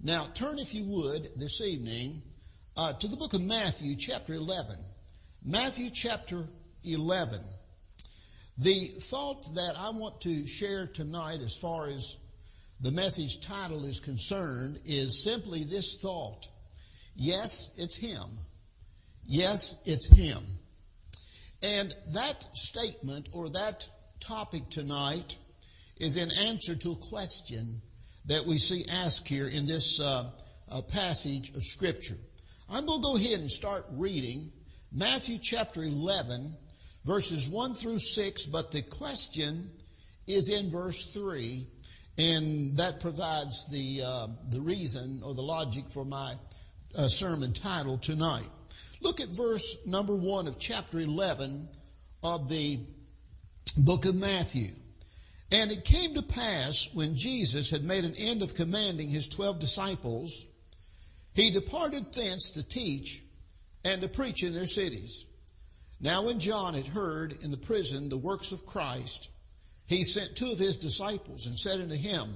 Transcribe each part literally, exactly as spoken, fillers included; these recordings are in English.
Now, turn, if you would, this evening uh, to the book of Matthew, chapter eleven. Matthew, chapter eleven. The thought that I want to share tonight as far as the message title is concerned is simply this thought. Yes, it's Him. Yes, it's Him. And that statement or that topic tonight is in answer to a question that we see asked here in this uh, uh, passage of Scripture. I'm going to go ahead and start reading Matthew chapter eleven, verses one through six, but the question is in verse three, and that provides the uh, the reason or the logic for my uh, sermon title tonight. Look at verse number one of chapter eleven of the book of Matthew. And it came to pass, when Jesus had made an end of commanding his twelve disciples, he departed thence to teach and to preach in their cities. Now when John had heard in the prison the works of Christ, he sent two of his disciples and said unto him,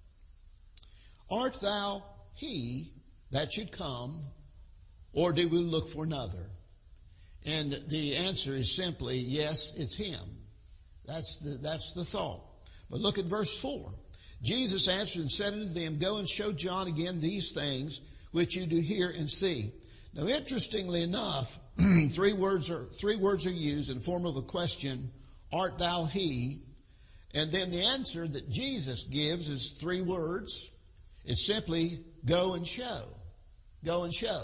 Art thou he that should come, or do we look for another? And the answer is simply, yes, it's him. That's the, that's the thought. But look at verse four. Jesus answered and said unto them, Go and show John again these things which you do hear and see. Now, interestingly enough, three words are three words are used in form of a question, Art thou he? And then the answer that Jesus gives is three words. It's simply, Go and show. Go and show.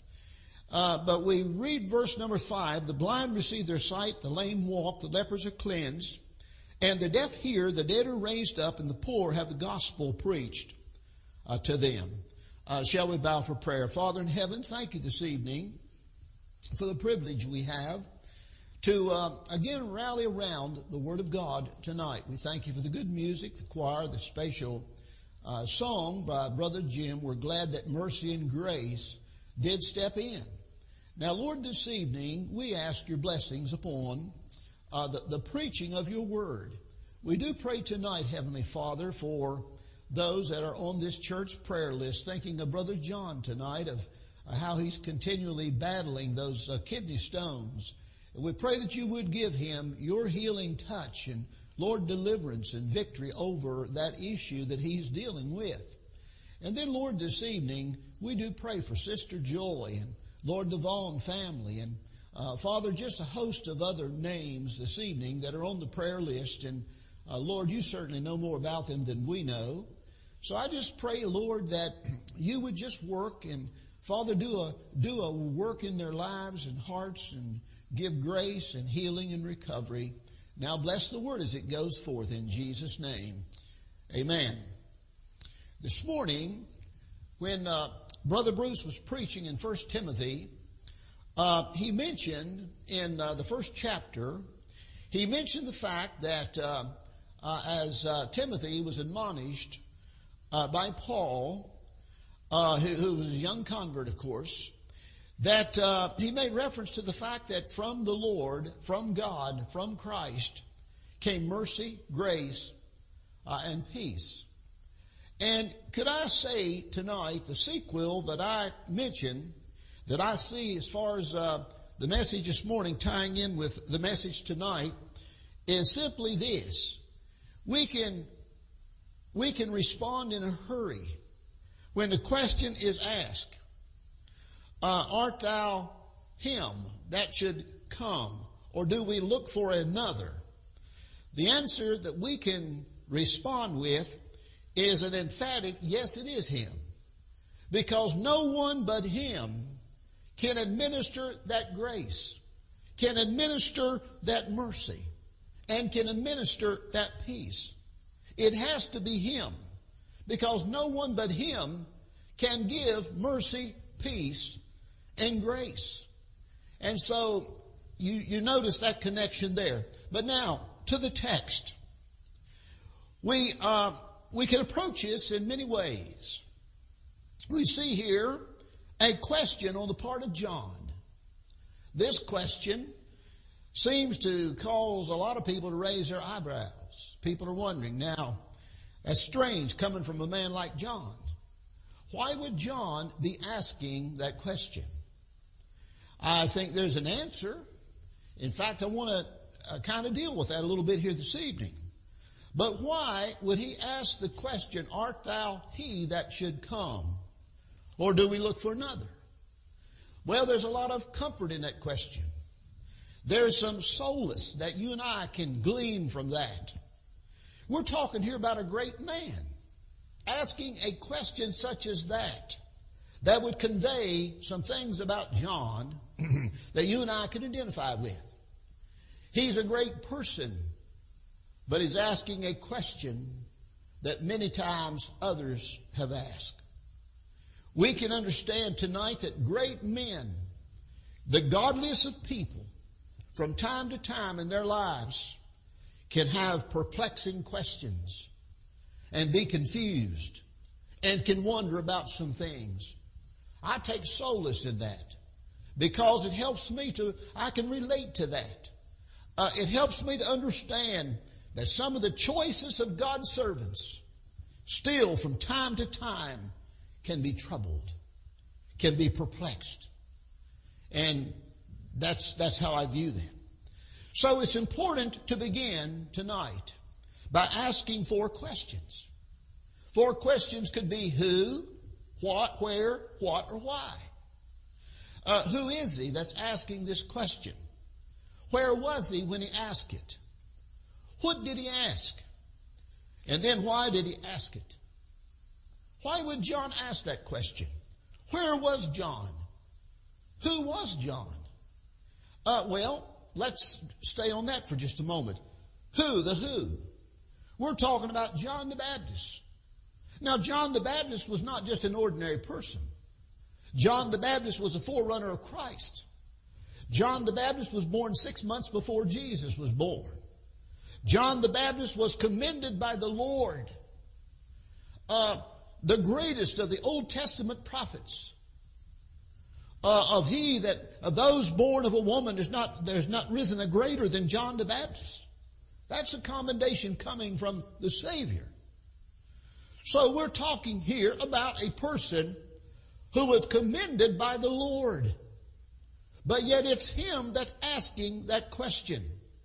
Uh, but we read verse number five, The blind receive their sight, the lame walk, the lepers are cleansed, and the deaf hear, the dead are raised up, and the poor have the gospel preached uh, to them. Uh, shall we bow for prayer? Father in heaven, thank you this evening for the privilege we have to uh, again rally around the Word of God tonight. We thank you for the good music, the choir, the special uh, song by Brother Jim. We're glad that mercy and grace did step in. Now, Lord, this evening we ask your blessings upon uh, the, the preaching of your Word. We do pray tonight, Heavenly Father, for those that are on this church prayer list, thinking of Brother John tonight, of uh, how he's continually battling those uh, kidney stones. We pray that you would give him your healing touch and, Lord, deliverance and victory over that issue that he's dealing with. And then, Lord, this evening, we do pray for Sister Joy and Lord, the Vaughn family and, uh, Father, just a host of other names this evening that are on the prayer list. And, uh, Lord, you certainly know more about them than we know. So I just pray, Lord, that you would just work and, Father, do a, do a work in their lives and hearts and give grace and healing and recovery. Now bless the word as it goes forth in Jesus' name. Amen. This morning, when uh, Brother Bruce was preaching in First Timothy, uh, he mentioned in uh, the first chapter, he mentioned the fact that uh, uh, as uh, Timothy was admonished uh, by Paul, uh, who, who was a young convert, of course, that uh, he made reference to the fact that from the Lord, from God, from Christ, came mercy, grace, uh, and peace. And could I say tonight, the sequel that I mentioned, that I see as far as uh, the message this morning tying in with the message tonight, is simply this. We can, we can respond in a hurry when the question is asked, uh, art thou him that should come, or do we look for another? The answer that we can respond with is an emphatic, yes, it is him. Because no one but him can administer that grace, can administer that mercy, and can administer that peace. It has to be him. Because no one but him can give mercy, peace, and grace. And so you, you notice that connection there. But now, to the text. We, uh, we can approach this in many ways. We see here a question on the part of John. This question seems to cause a lot of people to raise their eyebrows. People are wondering, now, that's strange coming from a man like John. Why would John be asking that question? I think there's an answer. In fact, I want to uh, kind of deal with that a little bit here this evening. But why would he ask the question, art thou he that should come? Or do we look for another? Well, there's a lot of comfort in that question. There's some solace that you and I can glean from that. We're talking here about a great man asking a question such as that, that would convey some things about John that you and I can identify with. He's a great person, but he's asking a question that many times others have asked. We can understand tonight that great men, the godliest of people, from time to time in their lives, can have perplexing questions and be confused and can wonder about some things. I take solace in that because it helps me to, I can relate to that. Uh, it helps me to understand that some of the choicest of God's servants still from time to time can be troubled, can be perplexed. And that's, that's how I view them. So it's important to begin tonight by asking four questions. Four questions could be who, what, where, what, or why. Uh, who is he that's asking this question? Where was he when he asked it? What did he ask? And then why did he ask it? Why would John ask that question? Where was John? Who was John? Uh, well, let's stay on that for just a moment. Who, the who? We're talking about John the Baptist. Now, John the Baptist was not just an ordinary person. John the Baptist was a forerunner of Christ. John the Baptist was born six months before Jesus was born. John the Baptist was commended by the Lord. Uh, the greatest of the Old Testament prophets. Uh, of he that, of those born of a woman, there's not, there's not risen a greater than John the Baptist. That's a commendation coming from the Savior. So we're talking here about a person who was commended by the Lord. But yet it's him that's asking that question.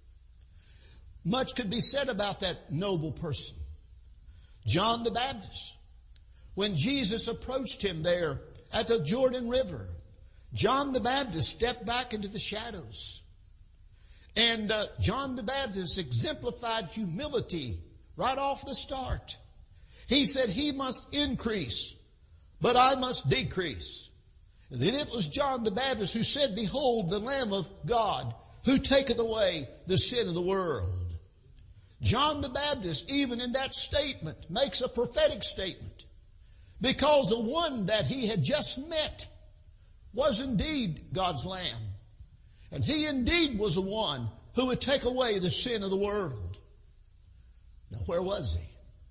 Much could be said about that noble person. John the Baptist. When Jesus approached him there at the Jordan River, John the Baptist stepped back into the shadows. And uh, John the Baptist exemplified humility right off the start. He said, he must increase, but I must decrease. And then it was John the Baptist who said, behold, the Lamb of God who taketh away the sin of the world. John the Baptist, even in that statement, makes a prophetic statement. Because the one that he had just met was indeed God's Lamb. And he indeed was the one who would take away the sin of the world. Now, where was he?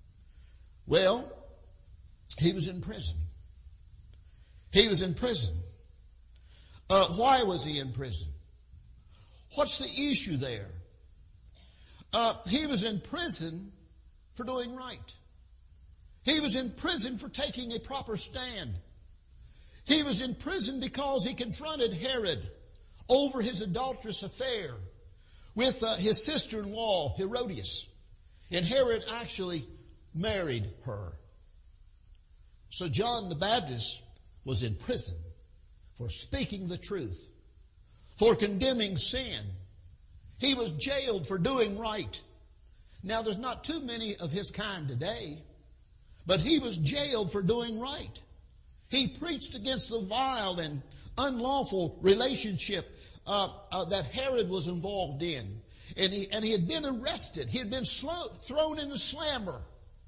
Well, he was in prison. He was in prison. Uh, why was he in prison? What's the issue there? Uh, he was in prison for doing right. He was in prison for taking a proper stand. He was in prison because he confronted Herod over his adulterous affair with uh, his sister-in-law, Herodias. And Herod actually married her. So John the Baptist was in prison for speaking the truth, for condemning sin. He was jailed for doing right. Now, there's not too many of his kind today, but he was jailed for doing right. He preached against the vile and unlawful relationship uh, uh, that Herod was involved in. And he, and he had been arrested. He had been slow, thrown in the slammer.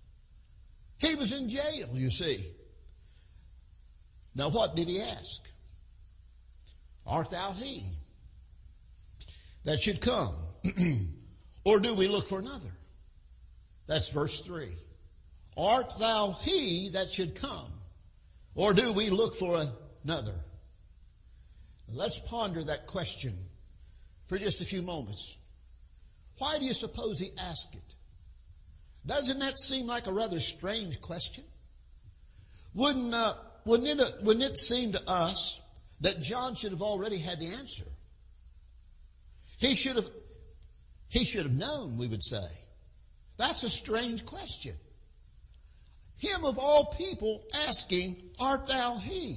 He was in jail, you see. Now, what did he ask? Art thou he that should come? Or do we look for another? That's verse three. Art thou he that should come? Or do we look for another? Let's ponder that question for just a few moments. Why do you suppose he asked it? Doesn't that seem like a rather strange question? Wouldn't uh, wouldn't it, wouldn't it seem to us that John should have already had the answer? He should have, he should have known, we would say. That's a strange question. Him of all people asking, art thou he?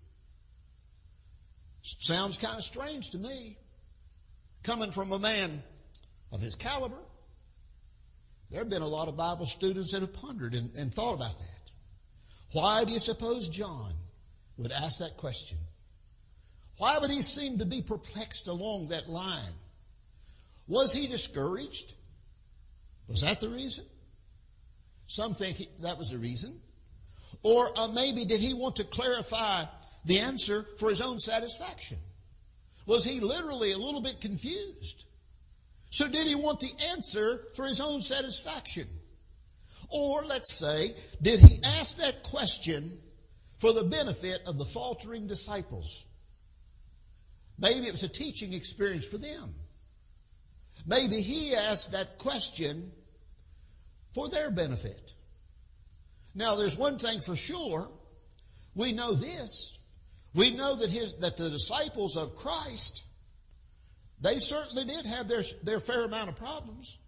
Sounds kind of strange to me. Coming from a man of his caliber. There have been a lot of Bible students that have pondered and, and thought about that. Why do you suppose John would ask that question? Why would he seem to be perplexed along that line? Was he discouraged? Was that the reason? Some think he, that was the reason. Or uh, maybe did he want to clarify the answer for his own satisfaction? Was he literally a little bit confused? So did he want the answer for his own satisfaction? Or let's say, did he ask that question for the benefit of the faltering disciples? Maybe it was a teaching experience for them. Maybe he asked that question for their benefit. Now, there's one thing for sure. We know this. We know that his, that the disciples of Christ, they certainly did have their, their fair amount of problems.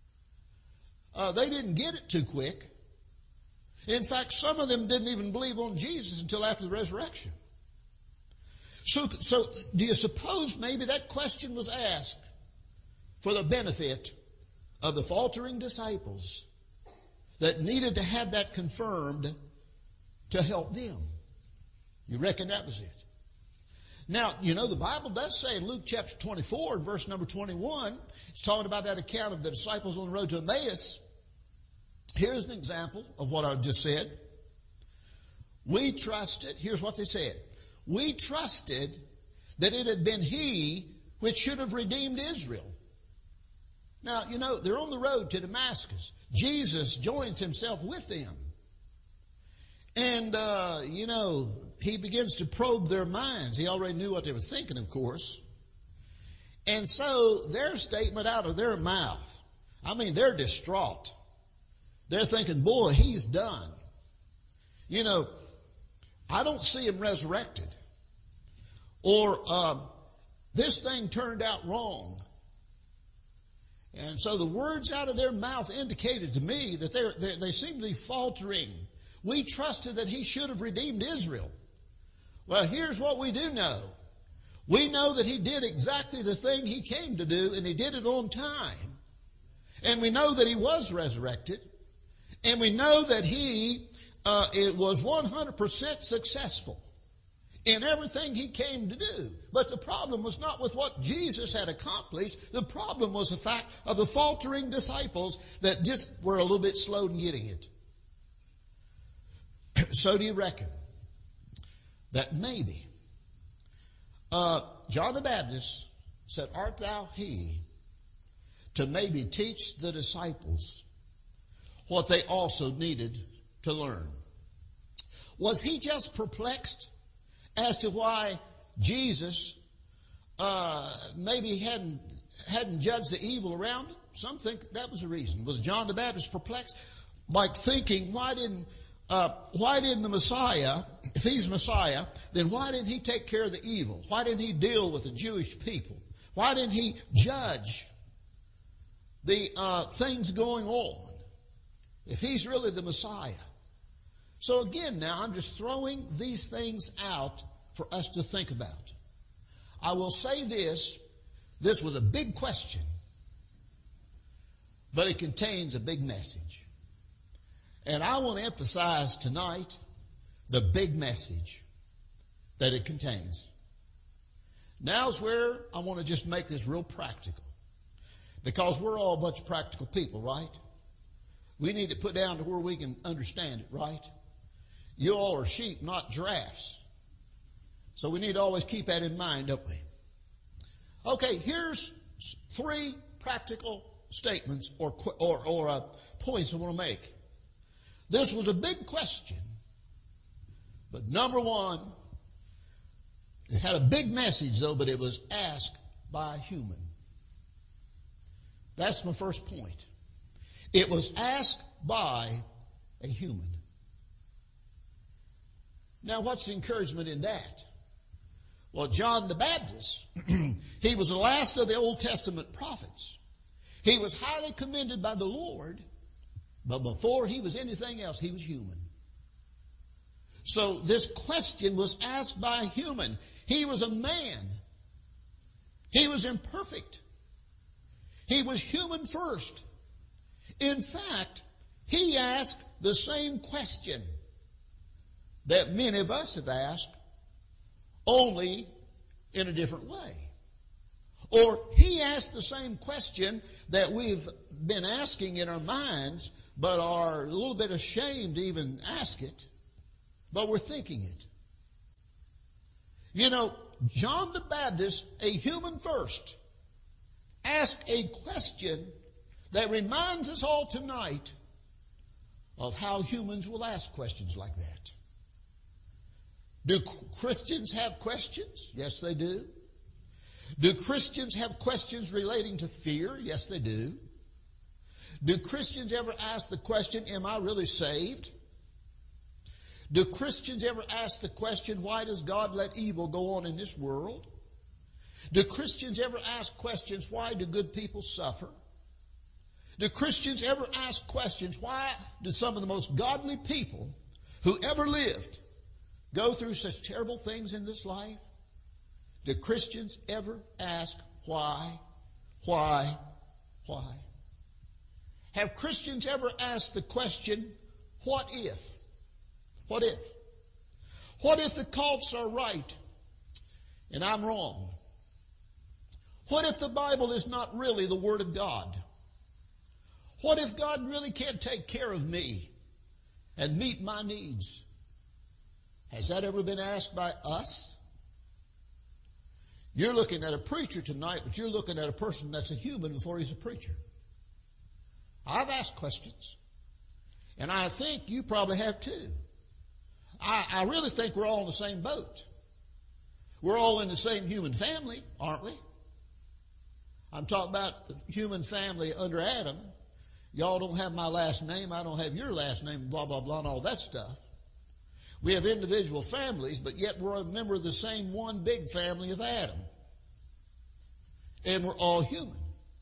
Uh, they didn't get it too quick. In fact, some of them didn't even believe on Jesus until after the resurrection. So, so do you suppose maybe that question was asked for the benefit of the faltering disciples that needed to have that confirmed to help them? You reckon that was it? Now, you know, the Bible does say in Luke chapter twenty-four, verse number twenty-one, it's talking about that account of the disciples on the road to Emmaus. Here's an example of what I just said. We trusted, here's what they said. We trusted that it had been he which should have redeemed Israel. Now, you know, they're on the road to Damascus. Jesus joins himself with them. And, uh, you know, he begins to probe their minds. He already knew what they were thinking, of course. And so their statement out of their mouth, I mean, they're distraught. They're thinking, boy, he's done. You know, I don't see him resurrected. Or, um, this thing turned out wrong. And so the words out of their mouth indicated to me that they they, they seem to be faltering. We trusted that he should have redeemed Israel. Well, here's what we do know. We know that he did exactly the thing he came to do, and he did it on time. And we know that he was resurrected. And we know that he uh, it was one hundred percent successful in everything he came to do. But the problem was not with what Jesus had accomplished. The problem was the fact of the faltering disciples that just were a little bit slow in getting it. So do you reckon that maybe uh, John the Baptist said, art thou he, to maybe teach the disciples what they also needed to learn? Was he just perplexed as to why Jesus uh, maybe hadn't hadn't judged the evil around him? Some think that was the reason. Was John the Baptist perplexed, like thinking, why didn't uh, why didn't the Messiah, if he's Messiah, then why didn't he take care of the evil? Why didn't he deal with the Jewish people? Why didn't he judge the uh, things going on if he's really the Messiah? So again, now I'm just throwing these things out for us to think about. I will say this, this was a big question, but it contains a big message. And I want to emphasize tonight the big message that it contains. Now's where I want to just make this real practical, because we're all a bunch of practical people, right? We need to put down to where we can understand it, right? You all are sheep, not giraffes. So we need to always keep that in mind, don't we? Okay, here's three practical statements or or, or uh, points I want to make. This was a big question, but number one, it had a big message though, but it was asked by a human. That's my first point. It was asked by a human. Now, what's the encouragement in that? Well, John the Baptist, he was the last of the Old Testament prophets. He was highly commended by the Lord, but before he was anything else, he was human. So this question was asked by a human. He was a man. He was imperfect. He was human first. In fact, he asked the same question that many of us have asked, only in a different way. Or he asked the same question that we've been asking in our minds, but are a little bit ashamed to even ask it, but we're thinking it. You know, John the Baptist, a human first, asked a question that reminds us all tonight of how humans will ask questions like that. Do Christians have questions? Yes, they do. Do Christians have questions relating to fear? Yes, they do. Do Christians ever ask the question, am I really saved? Do Christians ever ask the question, why does God let evil go on in this world? Do Christians ever ask questions, why do good people suffer? Do Christians ever ask questions, why do some of the most godly people who ever lived go through such terrible things in this life? Do Christians ever ask why, why, why? Have Christians ever asked the question, what if? What if? What if the cults are right and I'm wrong? What if the Bible is not really the Word of God? What if God really can't take care of me and meet my needs? Has that ever been asked by us? You're looking at a preacher tonight, but you're looking at a person that's a human before he's a preacher. I've asked questions, and I think you probably have too. I, I really think we're all in the same boat. We're all in the same human family, aren't we? I'm talking about the human family under Adam. Y'all don't have my last name, I don't have your last name, blah, blah, blah, and all that stuff. We have individual families, but yet we're a member of the same one big family of Adam. And we're all human.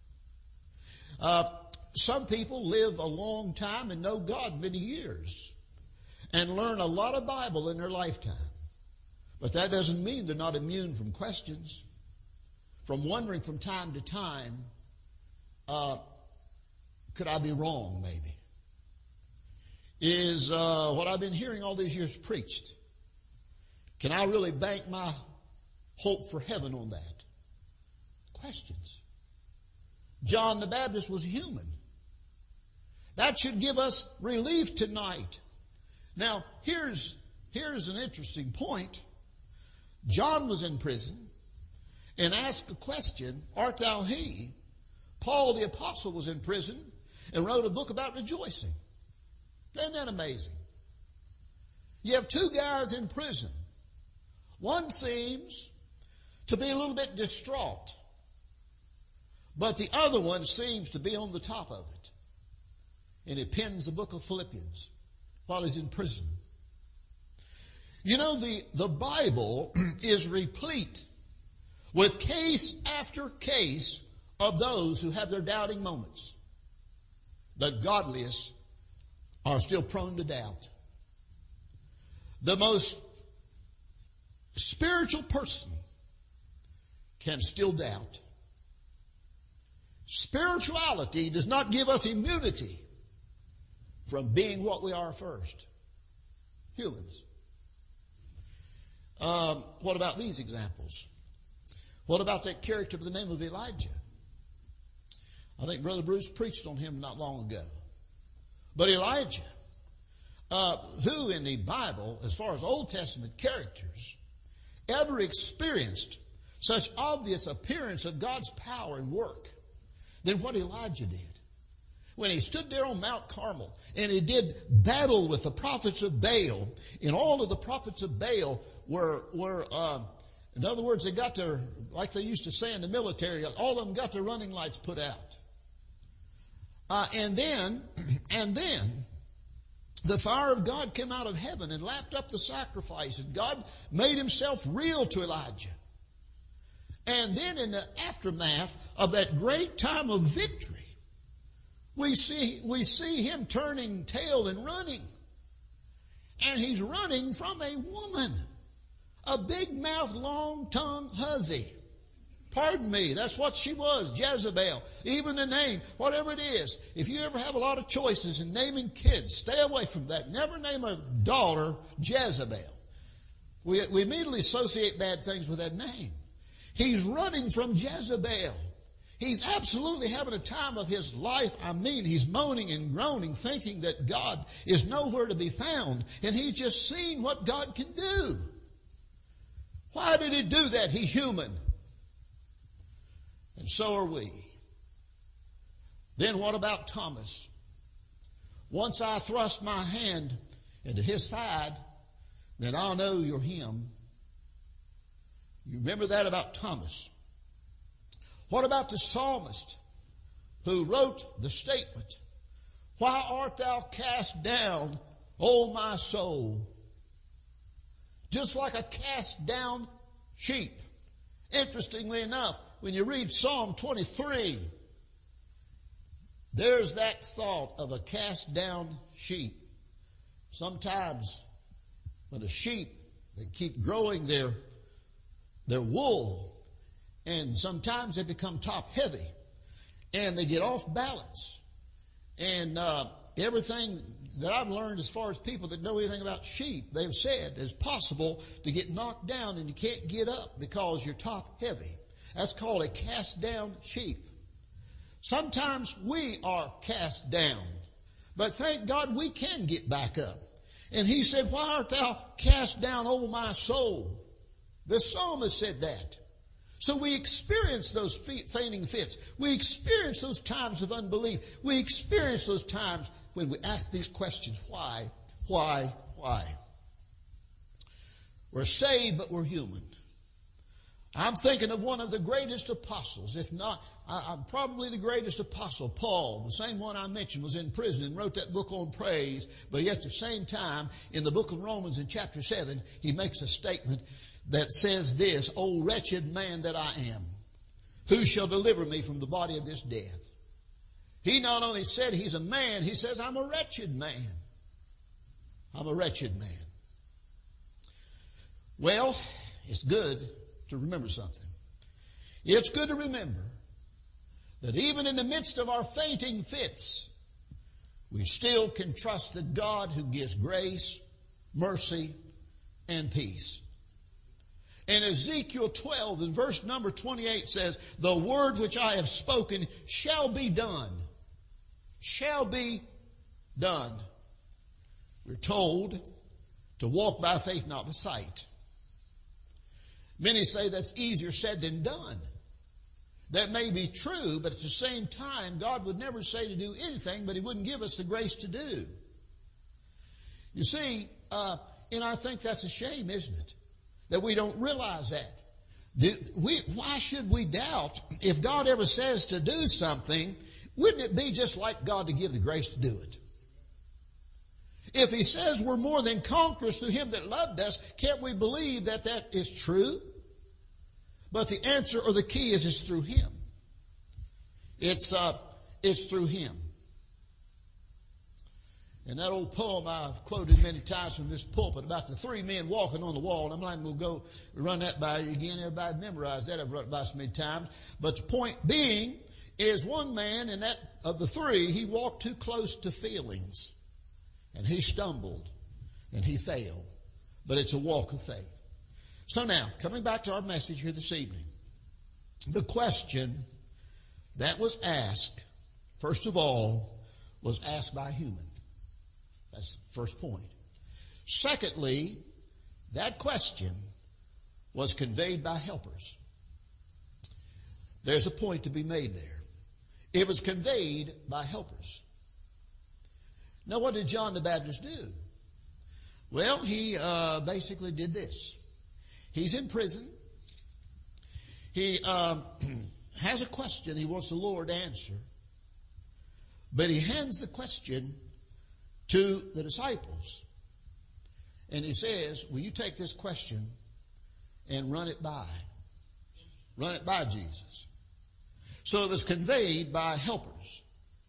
Uh, some people live a long time and know God many years and learn a lot of Bible in their lifetime. But that doesn't mean they're not immune from questions, from wondering from time to time, uh, could I be wrong maybe? Is uh, what I've been hearing all these years preached, can I really bank my hope for heaven on that? Questions. John the Baptist was human. That should give us relief tonight. Now, here's, here's an interesting point. John was in prison and asked a question, art thou he? Paul the apostle was in prison and wrote a book about rejoicing. Isn't that amazing? You have two guys in prison. One seems to be a little bit distraught, but the other one seems to be on the top of it. And he pens the book of Philippians while he's in prison. You know, the, the Bible is replete with case after case of those who have their doubting moments. The godliest are still prone to doubt. The most spiritual person can still doubt. Spirituality does not give us immunity from being what we are first. Humans. Um, what about these examples? What about that character by the name of Elijah? I think Brother Bruce preached on him not long ago. But Elijah, uh, who in the Bible, as far as Old Testament characters, ever experienced such obvious appearance of God's power and work than what Elijah did? When he stood there on Mount Carmel and he did battle with the prophets of Baal, and all of the prophets of Baal were, were uh, in other words, they got their, like they used to say in the military, all of them got their running lights put out. Uh, and then, and then, the fire of God came out of heaven and lapped up the sacrifice, and God made himself real to Elijah. And then in the aftermath of that great time of victory, we see, we see him turning tail and running. And he's running from a woman, a big-mouthed, long-tongued hussy. Pardon me, that's what she was, Jezebel. Even the name, whatever it is. If you ever have a lot of choices in naming kids, stay away from that. Never name a daughter Jezebel. We, we immediately associate bad things with that name. He's running from Jezebel. He's absolutely having a time of his life. I mean, he's moaning and groaning, thinking that God is nowhere to be found. And he's just seen what God can do. Why did he do that? He's human. And so are we. Then what about Thomas? Once I thrust my hand into his side, then I'll know you're him. You remember that about Thomas. What about the psalmist who wrote the statement, "Why art thou cast down, O my soul?" Just like a cast down sheep. Interestingly enough, when you read Psalm twenty-three, there's that thought of a cast down sheep. Sometimes when a sheep, they keep growing their, their wool, and sometimes they become top heavy, and they get off balance. And uh, everything that I've learned as far as people that know anything about sheep, they've said it's possible to get knocked down and you can't get up because you're top heavy. That's called a cast down sheep. Sometimes we are cast down, but thank God we can get back up. And he said, "Why art thou cast down, O my soul?" The psalmist said that. So we experience those fainting fits. We experience those times of unbelief. We experience those times when we ask these questions. Why? Why? Why? We're saved, but we're human. I'm thinking of one of the greatest apostles, if not, I, I'm probably the greatest apostle, Paul. The same one I mentioned was in prison and wrote that book on praise, but yet at the same time, in the book of Romans in chapter seven, he makes a statement that says this, "O wretched man that I am, who shall deliver me from the body of this death?" He not only said he's a man, he says, "I'm a wretched man. I'm a wretched man." Well, it's good to remember something. It's good to remember that even in the midst of our fainting fits, we still can trust the God who gives grace, mercy, and peace. And Ezekiel twelve in verse number twenty-eight says, "The word which I have spoken shall be done." Shall be done. We're told to walk by faith, not by sight. Many say that's easier said than done. That may be true, but at the same time, God would never say to do anything, but He wouldn't give us the grace to do. You see, uh, and I think that's a shame, isn't it? That we don't realize that. Do we, why should we doubt if God ever says to do something? Wouldn't it be just like God to give the grace to do it? If He says we're more than conquerors through Him that loved us, can't we believe that that is true? But the answer or the key is it's through Him. It's, uh, it's through Him. And that old poem I've quoted many times from this pulpit about the three men walking on the wall. I'm not even going to go run that by you again. Everybody memorize that. I've run it by so many times. But the point being is one man, and that of the three, he walked too close to feelings. And he stumbled. And he failed. But it's a walk of faith. So now, coming back to our message here this evening. The question that was asked, first of all, was asked by a human. That's the first point. Secondly, that question was conveyed by helpers. There's a point to be made there. It was conveyed by helpers. Now, what did John the Baptist do? Well, he uh, basically did this. He's in prison. He um, has a question he wants the Lord to answer. But he hands the question to the disciples. And he says, will you take this question and run it by? Run it by Jesus. So it was conveyed by helpers.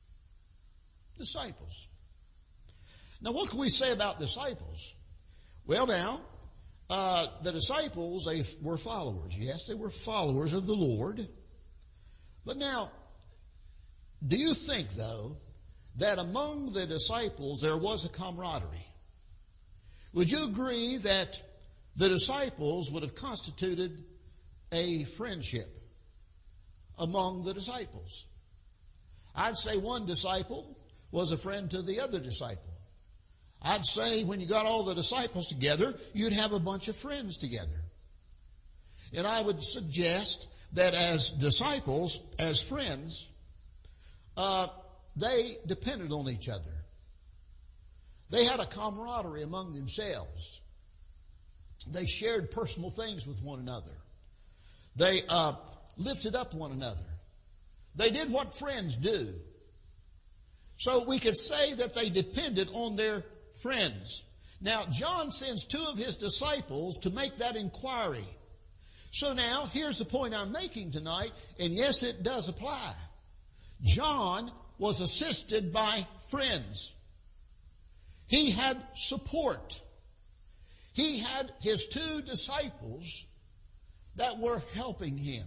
Disciples. Now what can we say about disciples? Well now, uh, the disciples, they were followers. Yes, they were followers of the Lord. But now, do you think though, that among the disciples there was a camaraderie? Would you agree that the disciples would have constituted a friendship among the disciples? I'd say one disciple was a friend to the other disciple. I'd say when you got all the disciples together, you'd have a bunch of friends together. And I would suggest that as disciples, as friends, uh, they depended on each other. They had a camaraderie among themselves. They shared personal things with one another. They uh, lifted up one another. They did what friends do. So we could say that they depended on their friends. Now, John sends two of his disciples to make that inquiry. So now, here's the point I'm making tonight, and yes, it does apply. John was assisted by friends. He had support. He had his two disciples that were helping him,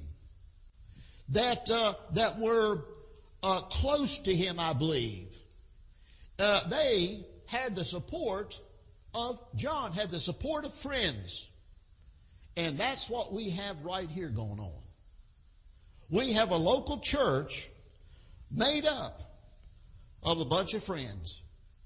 that uh, that were uh, close to him, I believe. Uh, they had the support of John, had the support of friends. And that's what we have right here going on. We have a local church made up of a bunch of friends.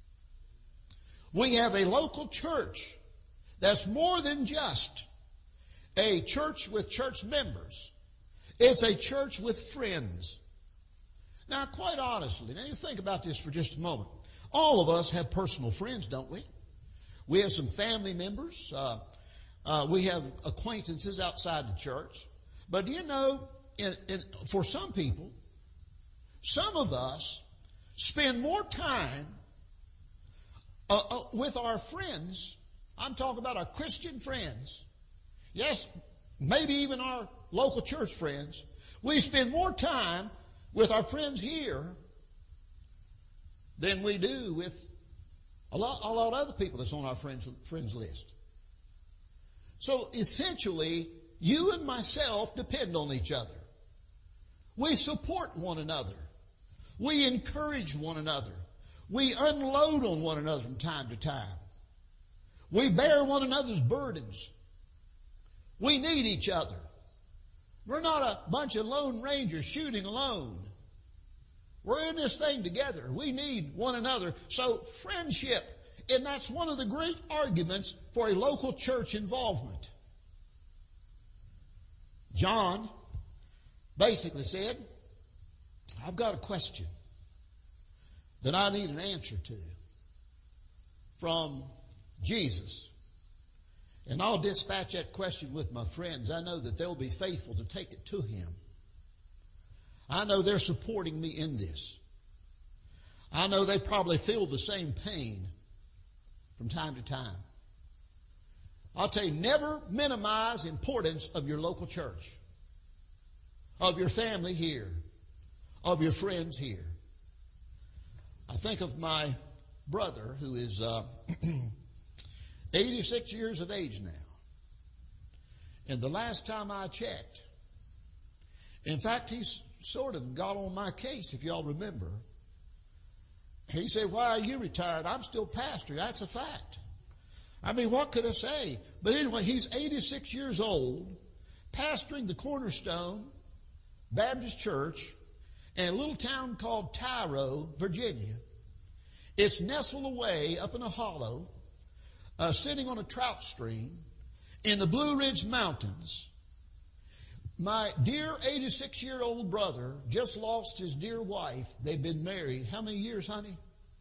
We have a local church that's more than just a church with church members. It's a church with friends. Now, quite honestly, now you think about this for just a moment. All of us have personal friends, don't we? We have some family members. Uh, uh, we have acquaintances outside the church. But do you know, in, in, for some people, some of us spend more time uh, uh, with our friends. I'm talking about our Christian friends. Yes, maybe even our local church friends. We spend more time with our friends here than we do with a lot, a lot of other people that's on our friends, friends list. So essentially, you and myself depend on each other. We support one another. We encourage one another. We unload on one another from time to time. We bear one another's burdens. We need each other. We're not a bunch of lone rangers shooting alone. We're in this thing together. We need one another. So friendship, and that's one of the great arguments for a local church involvement. John basically said, I've got a question that I need an answer to from Jesus. And I'll dispatch that question with my friends. I know that they'll be faithful to take it to him. I know they're supporting me in this. I know they probably feel the same pain from time to time. I'll tell you, never minimize the importance of your local church, of your family here, of your friends here. I think of my brother who is uh, eighty-six years of age now. And the last time I checked, in fact, he's sort of got on my case, if y'all remember. He said, why are you retired? I'm still pastor. That's a fact. I mean, what could I say? But anyway, he's eighty-six years old, pastoring the Cornerstone Baptist Church in a little town called Tyro, Virginia. It's nestled away up in a hollow, uh, sitting on a trout stream in the Blue Ridge Mountains. My dear eighty-six-year-old brother just lost his dear wife. They've been married. How many years, honey?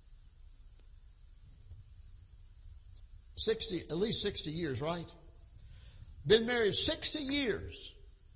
sixty, at least sixty years, right? Been married sixty years.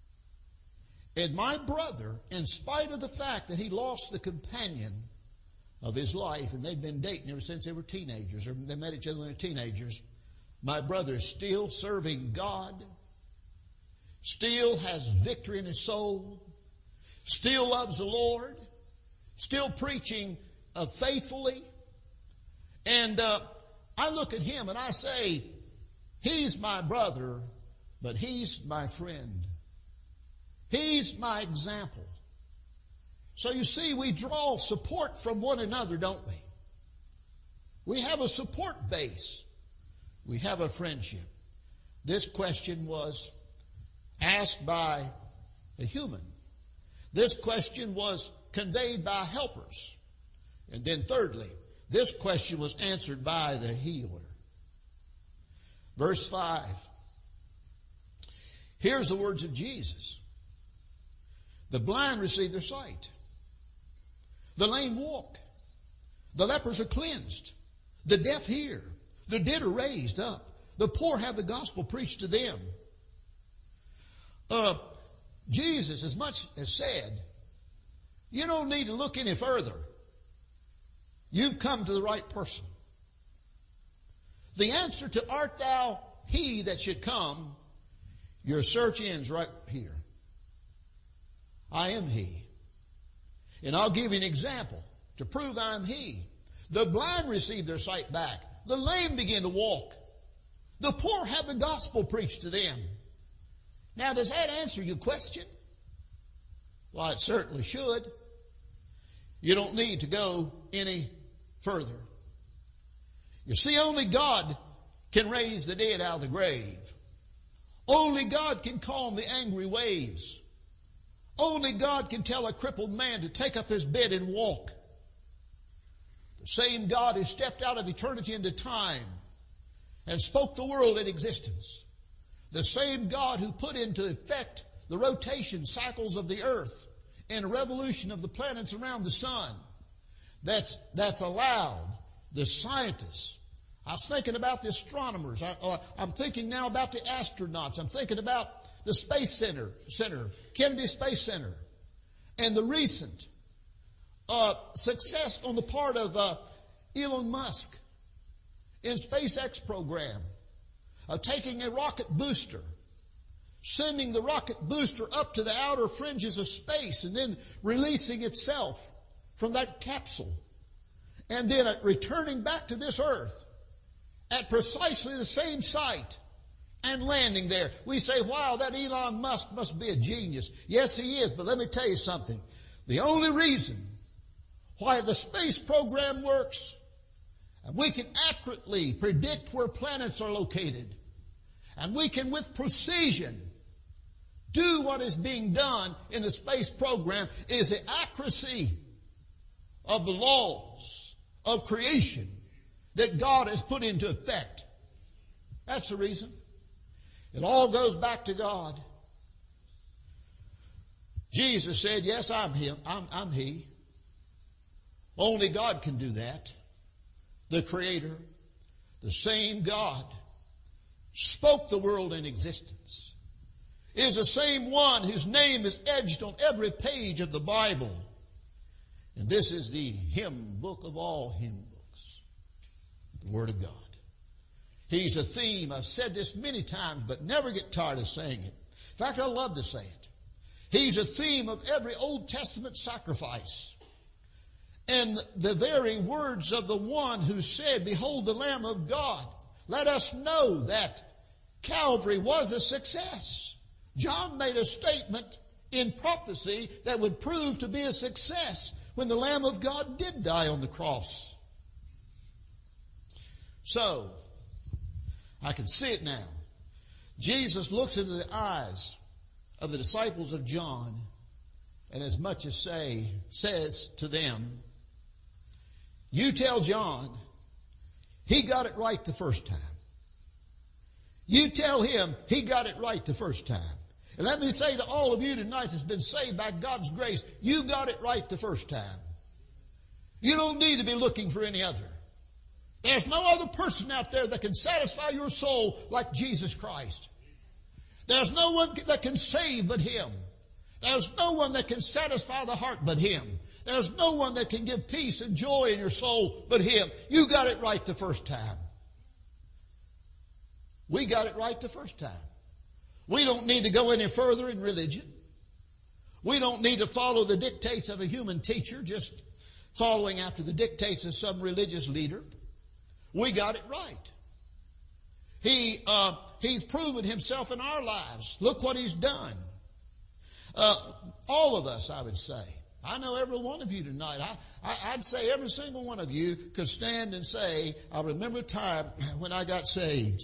And my brother, in spite of the fact that he lost the companion of his life, and they'd been dating ever since they were teenagers, or they met each other when they were teenagers. My brother is still serving God, still has victory in his soul, still loves the Lord, still preaching uh, faithfully. And uh, I look at him and I say, he's my brother, but he's my friend. He's my example. So you see, we draw support from one another, don't we? We have a support base. We have a friendship. This question was asked by a human. This question was conveyed by helpers. And then thirdly, this question was answered by the healer. Verse five. Here's the words of Jesus. The blind receive their sight. The lame walk. The lepers are cleansed. The deaf hear. The dead are raised up. The poor have the gospel preached to them. Uh, Jesus as much as said, you don't need to look any further. You've come to the right person. The answer to art thou he that should come, your search ends right here. I am he. And I'll give you an example to prove I'm he. The blind receive their sight back. The lame begin to walk. The poor have the gospel preached to them. Now, does that answer your question? Well, it certainly should. You don't need to go any further. You see, only God can raise the dead out of the grave. Only God can calm the angry waves. Only God can tell a crippled man to take up his bed and walk. The same God who stepped out of eternity into time and spoke the world in existence. The same God who put into effect the rotation cycles of the earth and a revolution of the planets around the sun. That's, that's allowed the scientists. I was thinking about the astronomers. I, uh, I'm thinking now about the astronauts. I'm thinking about the Space Center, Center, Kennedy Space Center, and the recent uh, success on the part of uh, Elon Musk in SpaceX program of taking a rocket booster, sending the rocket booster up to the outer fringes of space, and then releasing itself from that capsule, and then returning back to this earth at precisely the same site and landing there. We say, wow, that Elon Musk must be a genius. Yes, he is, but let me tell you something. The only reason why the space program works, and we can accurately predict where planets are located, and we can with precision do what is being done in the space program, is the accuracy of the laws of creation that God has put into effect. That's the reason. It all goes back to God. Jesus said, yes, I'm him. I'm, I'm he. Only God can do that. The Creator, the same God, spoke the world in existence, is the same one whose name is etched on every page of the Bible. And this is the hymn book of all hymn books, the Word of God. He's a theme. I've said this many times, but never get tired of saying it. In fact, I love to say it. He's a theme of every Old Testament sacrifice. And the very words of the one who said, behold the Lamb of God, let us know that Calvary was a success. John made a statement in prophecy that would prove to be a success when the Lamb of God did die on the cross. So, I can see it now. Jesus looks into the eyes of the disciples of John, and as much as say, says to them, you tell John, he got it right the first time. You tell him he got it right the first time. And let me say to all of you tonight that's been saved by God's grace, you got it right the first time. You don't need to be looking for any other. There's no other person out there that can satisfy your soul like Jesus Christ. There's no one that can save but Him. There's no one that can satisfy the heart but Him. There's no one that can give peace and joy in your soul but Him. You got it right the first time. We got it right the first time. We don't need to go any further in religion. We don't need to follow the dictates of a human teacher, just following after the dictates of some religious leader. We got it right. He, uh, He's proven Himself in our lives. Look what He's done. Uh, all of us, I would say. I know every one of you tonight. I, I, I'd say every single one of you could stand and say, I remember a time when I got saved.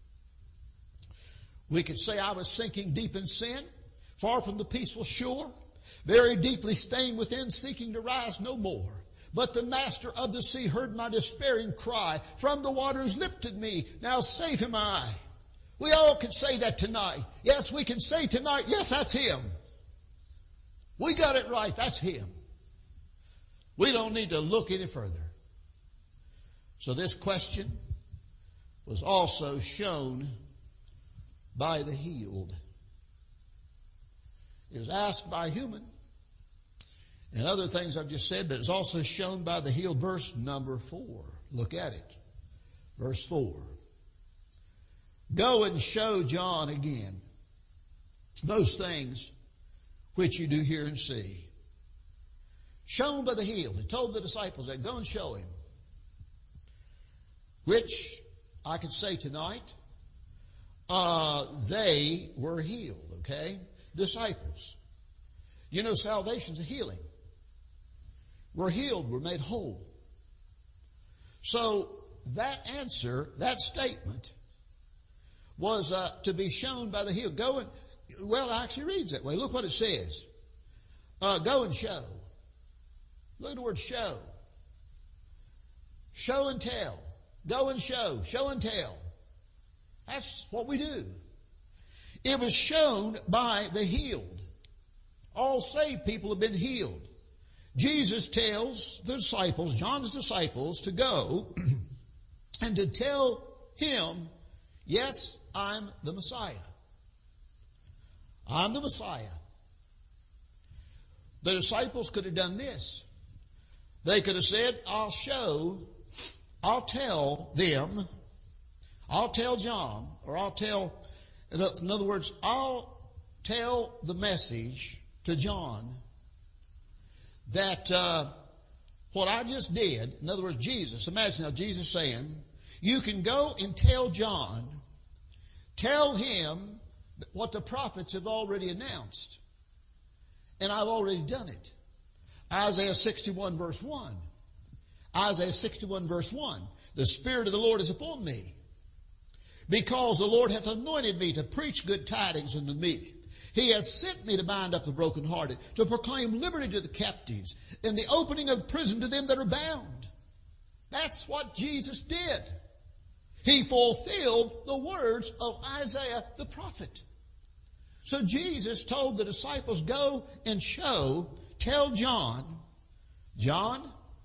We could say I was sinking deep in sin, far from the peaceful shore, very deeply stained within, seeking to rise no more. But the master of the sea heard my despairing cry. From the waters lifted me. Now save him I. We all could say that tonight. Yes, we can say tonight, yes, that's Him. We got it right. That's Him. We don't need to look any further. So this question was also shown by the healed. It was asked by a human and other things I've just said, but it's also shown by the healed. Verse number four. Look at it. Verse four. Go and show John again those things which you do hear and see. Shown by the healed. He told the disciples that, go and show him. Which I could say tonight, uh, they were healed, okay? Disciples. You know, salvation's a healing. We're healed. We're made whole. So that answer, that statement, was uh, to be shown by the healed. Go and, well, it actually reads that way. Look what it says. Uh, go and show. Look at the word show. Show and tell. Go and show. Show and tell. That's what we do. It was shown by the healed. All saved people have been healed. Jesus tells the disciples, John's disciples, to go and to tell him, yes, I'm the Messiah. I'm the Messiah. The disciples could have done this. They could have said, I'll show, I'll tell them, I'll tell John, or I'll tell, in other words, I'll tell the message to John that uh, what I just did, in other words, Jesus, imagine now Jesus saying, you can go and tell John, tell him what the prophets have already announced. And I've already done it. Isaiah sixty-one verse one. Isaiah sixty-one verse one. The Spirit of the Lord is upon me, because the Lord hath anointed me to preach good tidings unto the meek. He hath sent me to bind up the brokenhearted, to proclaim liberty to the captives, and the opening of prison to them that are bound. That's what Jesus did. He fulfilled the words of Isaiah the prophet. So Jesus told the disciples, go and show, tell John, John,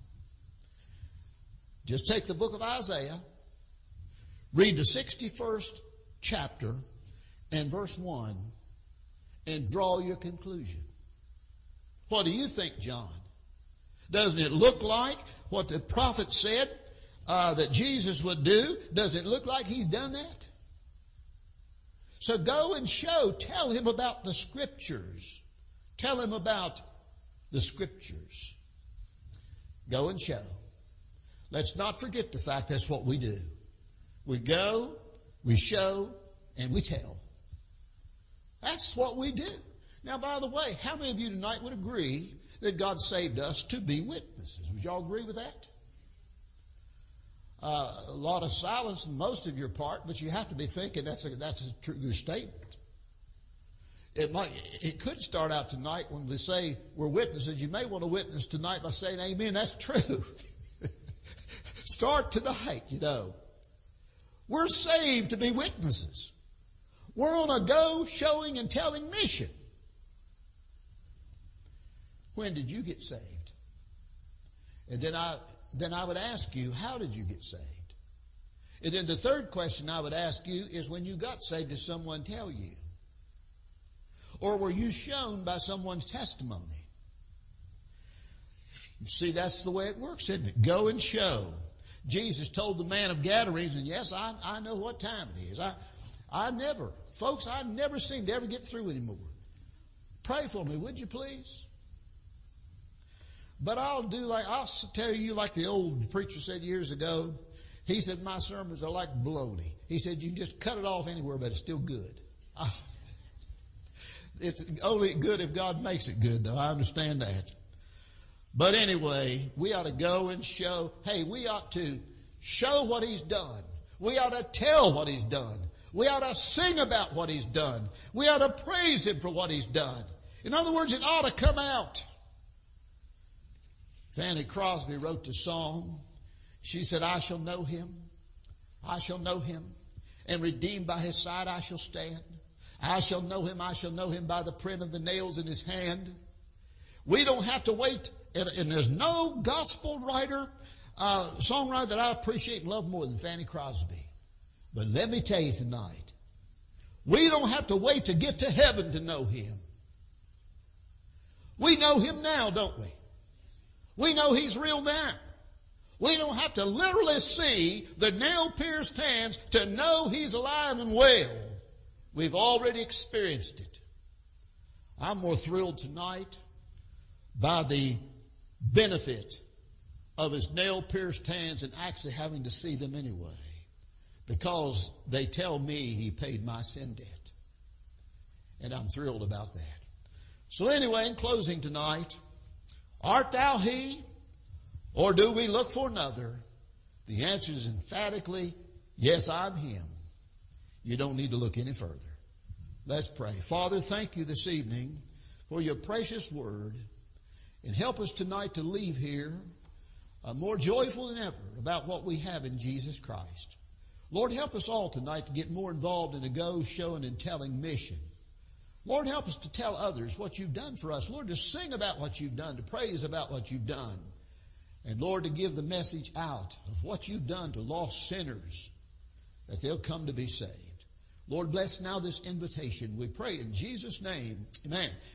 just take the book of Isaiah, read the sixty-first chapter and verse one, and draw your conclusion. What do you think, John? Doesn't it look like what the prophet said uh, that Jesus would do? Does it look like he's done that? So go and show, tell him about the Scriptures. Tell him about the Scriptures. Go and show. Let's not forget the fact that's what we do. We go, we show, and we tell. That's what we do. Now, by the way, how many of you tonight would agree that God saved us to be witnesses? Would y'all agree with that? Uh, a lot of silence on most of your part, but you have to be thinking that's a, that's a true statement. It might, it could start out tonight when we say we're witnesses. You may want to witness tonight by saying amen. That's true. Start tonight, you know. We're saved to be witnesses. We're on a go, showing, and telling mission. When did you get saved? And then I, then I would ask you, how did you get saved? And then the third question I would ask you is, when you got saved, did someone tell you? Or were you shown by someone's testimony? You see, that's the way it works, isn't it? Go and show. Jesus told the man of Gadarenes, and yes, I, I know what time it is. I, I never, folks, I never seem to ever get through anymore. Pray for me, would you please? But I'll do like, I'll tell you like the old preacher said years ago. He said, my sermons are like bologna. He said, you can just cut it off anywhere, but it's still good. I, it's only good if God makes it good, though. I understand that. But anyway, we ought to go and show, hey, we ought to show what He's done. We ought to tell what He's done. We ought to sing about what He's done. We ought to praise Him for what He's done. In other words, it ought to come out. Fanny Crosby wrote the song. She said, I shall know Him. I shall know Him. And redeemed by His side I shall stand. I shall know Him. I shall know Him by the print of the nails in His hand. We don't have to wait. And, and there's no gospel writer, uh, songwriter that I appreciate and love more than Fanny Crosby. But let me tell you tonight, we don't have to wait to get to heaven to know Him. We know Him now, don't we? We know He's real now. We don't have to literally see the nail-pierced hands to know He's alive and well. We've already experienced it. I'm more thrilled tonight by the benefit of His nail-pierced hands and actually having to see them anyway, because they tell me He paid my sin debt. And I'm thrilled about that. So anyway, in closing tonight, art thou He, or do we look for another? The answer is emphatically, yes, I'm Him. You don't need to look any further. Let's pray. Father, thank you this evening for your precious word. And help us tonight to leave here uh, more joyful than ever about what we have in Jesus Christ. Lord, help us all tonight to get more involved in a go, showing, and telling mission. Lord, help us to tell others what you've done for us. Lord, to sing about what you've done, to praise about what you've done. And Lord, to give the message out of what you've done to lost sinners, that they'll come to be saved. Lord, bless now this invitation. We pray in Jesus' name. Amen.